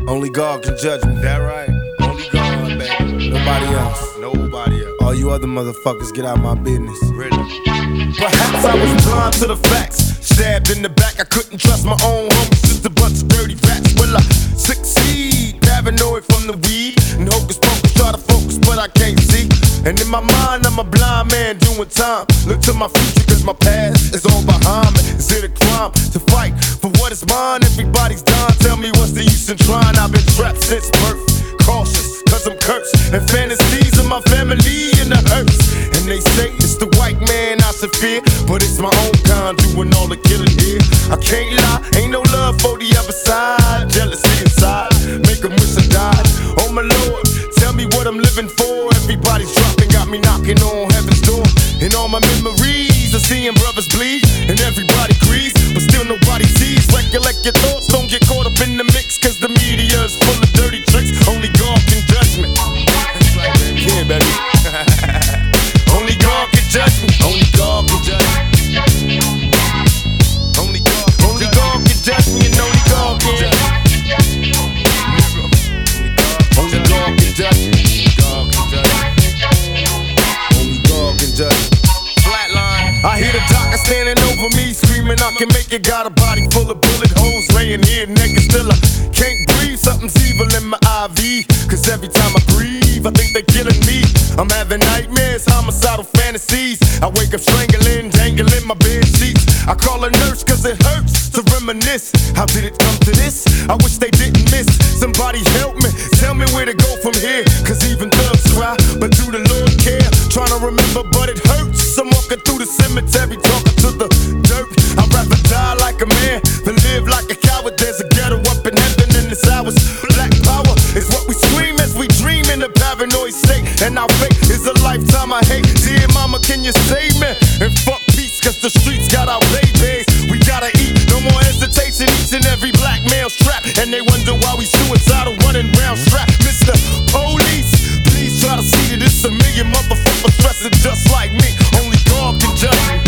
Only God can judge me. That right? Only God, baby. Nobody else. Nobody else. All you other motherfuckers, get out my business. Really? Perhaps I was blind to the facts. Stabbed in the back, I couldn't trust my own homies. Just a bunch of dirty rats. Will I succeed? Paranoid from the weed. And hocus pocus, try to focus, but I can't see. And in my mind, I'm a blind man doing time. Look to my future, cause my past is all behind me. Is it a crime to fight for what is mine? Everybody's dying, tell me what's the use in trying? I've been trapped since birth, cautious, cause I'm cursed. And fantasies of my family in the hearse. And they say it's the white man I should fear, but it's my own kind doing all the killing here. I can't lie, ain't no love for the other side. Jealousy inside, make them wish I died. Oh my Lord, tell me what I'm living for. Everybody's dropping, got me knocking on heaven's door. And all my memories of seeing brothers bleed. And everybody agrees, but still nobody sees. Recollect your thoughts, don't get caught up in the mix. Cause the media is full of dirty tricks. Only God can judge me. Yeah, baby. Only God can judge me. Only God can judge me. Only God can judge me, and only God can judge me. Only God can judge me. Only God can judge me. Flatline. I hear the doctor standing over me, screaming I can make it. Got a body full of bullet holes, laying here naked. Still I can't breathe, something's evil in my IV. Cause every time I breathe, I think they're killing me. I'm having nightmares, homicidal fantasies. I wake up strangling, dangling my bed sheets. I call a nurse cause it hurts to reminisce. How did it come to this? I wish they didn't miss. Somebody help me, tell me where to go from here. Cause even thugs cry, but do the Lord care? Trying to remember, but it hurts. I'm walking through the cemetery, talking to the dirt. I'd rather die like a man than live like a coward. There's a ghetto up in heaven in this hours. Black power is what we scream as we dream in a paranoid state. And our fate is a lifetime I hate. Dear mama, can you save me? And fuck peace, cause the streets got our babies. We gotta eat, no more hesitation. Each and every black male strapped. And they wonder why we suicidal running round strapped. Mr. Police, please try to see that it's a million motherfuckers dressing just like me. Only God can judge me.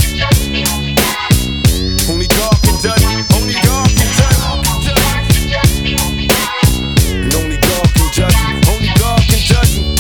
Only God can judge me. Only God can judge me. And only God can judge me. Only God can judge me.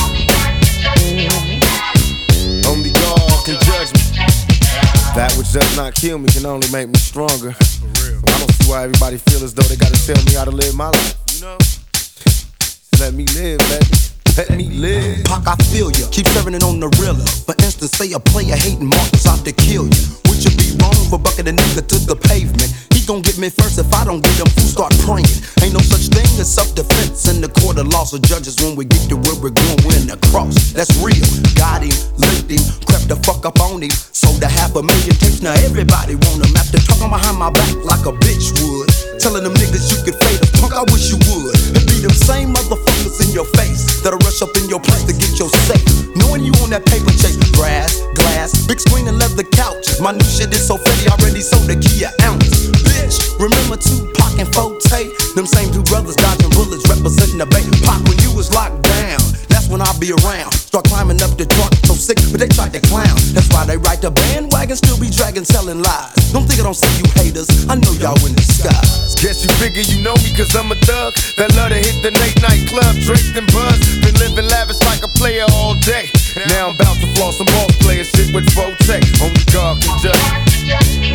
Only God can judge me. That which does not kill me can only make me stronger. I don't see why everybody feel as though they gotta tell me how to live my life. You know? Let me live, baby. Let me live. Pac, I feel ya. Keep serving it on the realer. For instance, say a player hating Marcus out to kill you. Would you be wrong for bucking a nigga to the pavement? He gon' get me first if I don't get him. Fools start praying. Ain't no such thing as self-defense in the court of laws of judges. When we get to where we're going, we're in the cross. That's real. Got him, licked him, crept the fuck up on him. Sold a $500,000 tapes. Now everybody want him. After talking behind my back like a bitch would. Telling them niggas you could fade us. Punk, I wish you would. It be them same motherfuckers in your face that'll rush up in your place to get your safe. Knowing you on that paper chase. Grass, glass, big screen and leather couches. My new shit is so fatty, already sold a key an ounce. Bitch, remember Tupac and Forte? Them same two brothers dodging bullets, representing the bay. Pac, when you was locked down, that's when I'll be around. Start climbing up the truck, so sick, but they tried to clown. That's why they ride the bandwagon, still be dragging, selling lies. Don't think I don't see you haters, I know y'all in disguise. Guess you figure you know me cause I'm a thug that love to hit the late night club, drink and buzz. Been living lavish like a player all day. Now I'm about to floss some ball player shit with Forte. Only God can judge me.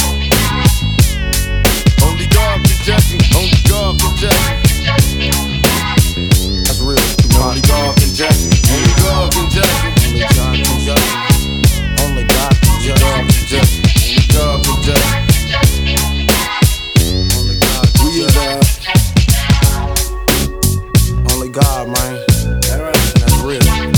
Only God can judge me. Only God can judge me. That's real. Only God can judge me. Only God can judge me. Only God can judge me. Only God can judge me. Only God can judge me. Only God can judge me. Only God, man. That's real.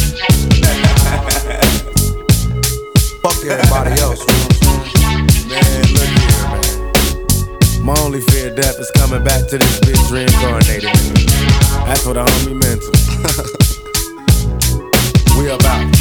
Fuck everybody else, you know what I'm saying? Man, look here, man. My only fear of death is coming back to this bitch reincarnated. That's what a homie meant to. We about